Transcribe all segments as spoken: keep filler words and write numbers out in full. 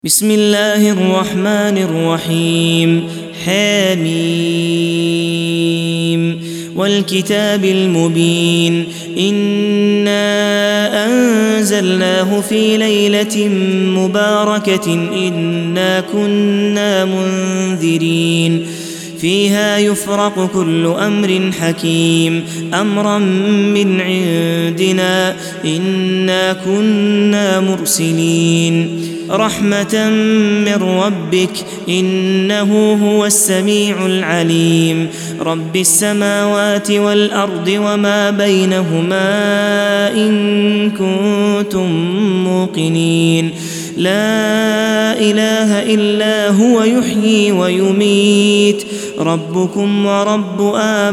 بسم الله الرحمن الرحيم حميم والكتاب المبين إنا أنزلناه في ليلة مباركة إنا كنا منذرين فيها يفرق كل أمر حكيم أمرا من عندنا إنا كنا مرسلين رحمة من ربك إنه هو السميع العليم رب السماوات والأرض وما بينهما إن كنتم موقنين لا إله إلا هو يحيي ويميت ربكم ورب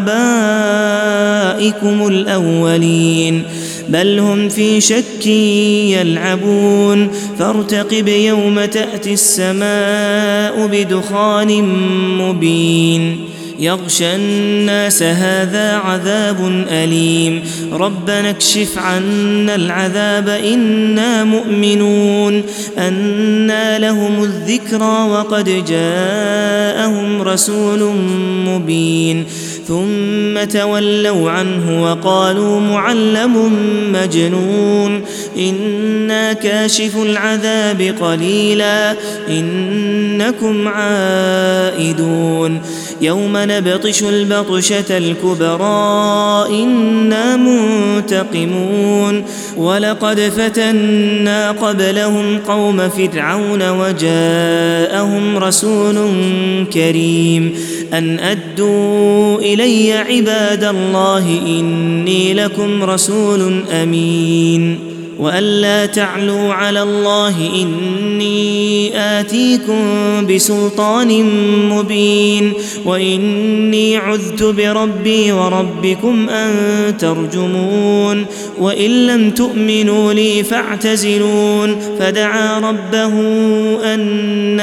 آبائكم الأولين بل هم في شك يلعبون فارتقب يوم تأتي السماء بدخان مبين يغشى الناس هذا عذاب أليم ربنا اكشف عنا العذاب إنا مؤمنون أنى لهم الذكرى وقد جاءهم رسول مبين ثم تولوا عنه وقالوا معلم مجنون إنا كاشف العذاب قليلا إنكم عائدون يوم نبطش البطشة الكبرى إنا منتقمون ولقد فتنا قبلهم قوم فرعون وجاءهم رسول كريم أن أدوا إلي عباد الله إني لكم رسول أمين وألا تعلوا على الله إني آتيكم بسلطان مبين وإني عذت بربي وربكم أن ترجمون وإن لم تؤمنوا لي فاعتزلون فدعا ربه أن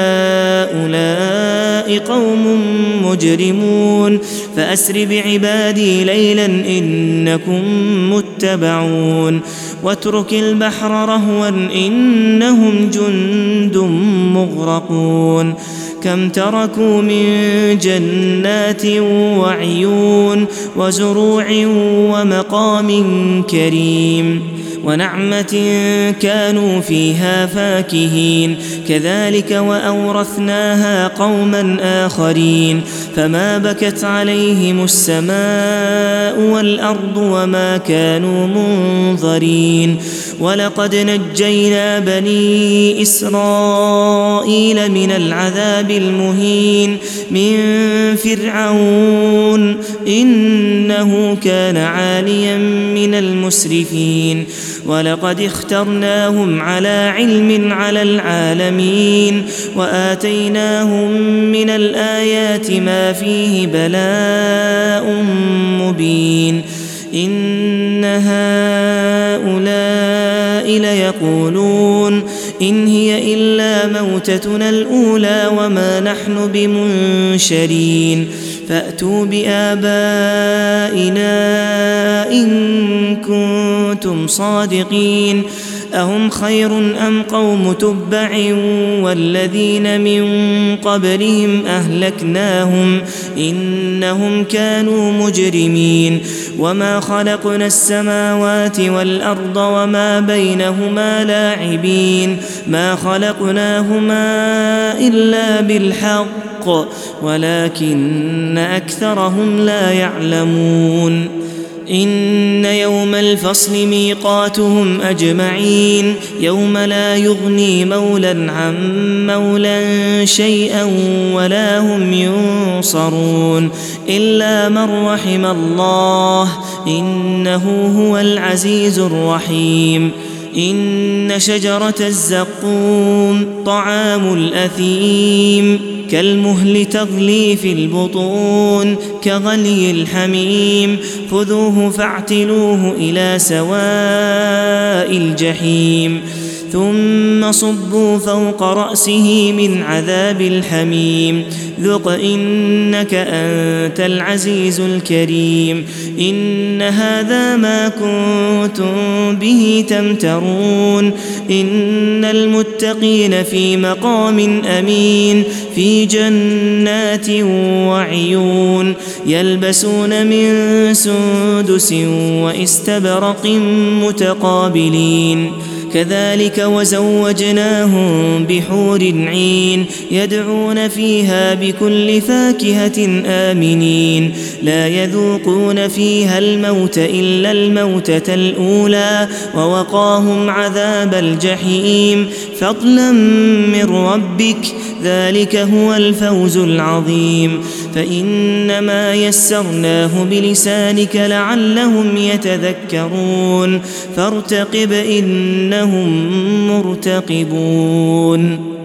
هؤلاء قوم مجرمون فأسر بعبادي ليلا إنكم متبعون واترك البحر رهوا إنهم جند مغرقون كم تركوا من جنات وعيون وزروع ومقام كريم ونعمة كانوا فيها فاكهين كذلك وأورثناها قوما آخرين فما بكت عليهم السماء والأرض وما كانوا منظرين ولقد نجينا بني إسرائيل من العذاب المهين من فرعون إنه كان عاليا من المسرفين ولقد اخترناهم على علم على العالمين وآتيناهم من الآيات ما فيه بلاء مبين إن هؤلاء ليقولون إن هي إلا موتتنا الأولى وما نحن بمنشرين فأتوا بآبائنا إن كنتم صادقين أهم خير أم قوم تبع والذين من قبلهم أهلكناهم إنهم كانوا مجرمين وما خلقنا السماوات والأرض وما بينهما لاعبين ما خلقناهما إلا بالحق ولكن أكثرهم لا يعلمون إن يوم الفصل ميقاتهم أجمعين يوم لا يغني مولى عن مولى شيئا ولا هم ينصرون إلا من رحم الله إنه هو العزيز الرحيم إن شجرة الزقوم طعام الأثيم كالمهل تغلي في البطون كغلي الحميم خذوه فاعتلوه إلى سواء الجحيم ثم صبوا فوق رأسه من عذاب الحميم ذق إنك أنت العزيز الكريم إن هذا ما كنتم به تمترون إن المتقين في مقام أمين في جنات وعيون يلبسون من سندس واستبرق متقابلين كذلك وزوجناهم بحور عين يدعون فيها بكل فاكهة آمنين لا يذوقون فيها الموت إلا الموتة الأولى ووقاهم عذاب الجحيم فضلا من ربك ذلك هو الفوز العظيم فإنما يسرناه بلسانك لعلهم يتذكرون فارتقب إنهم مرتقبون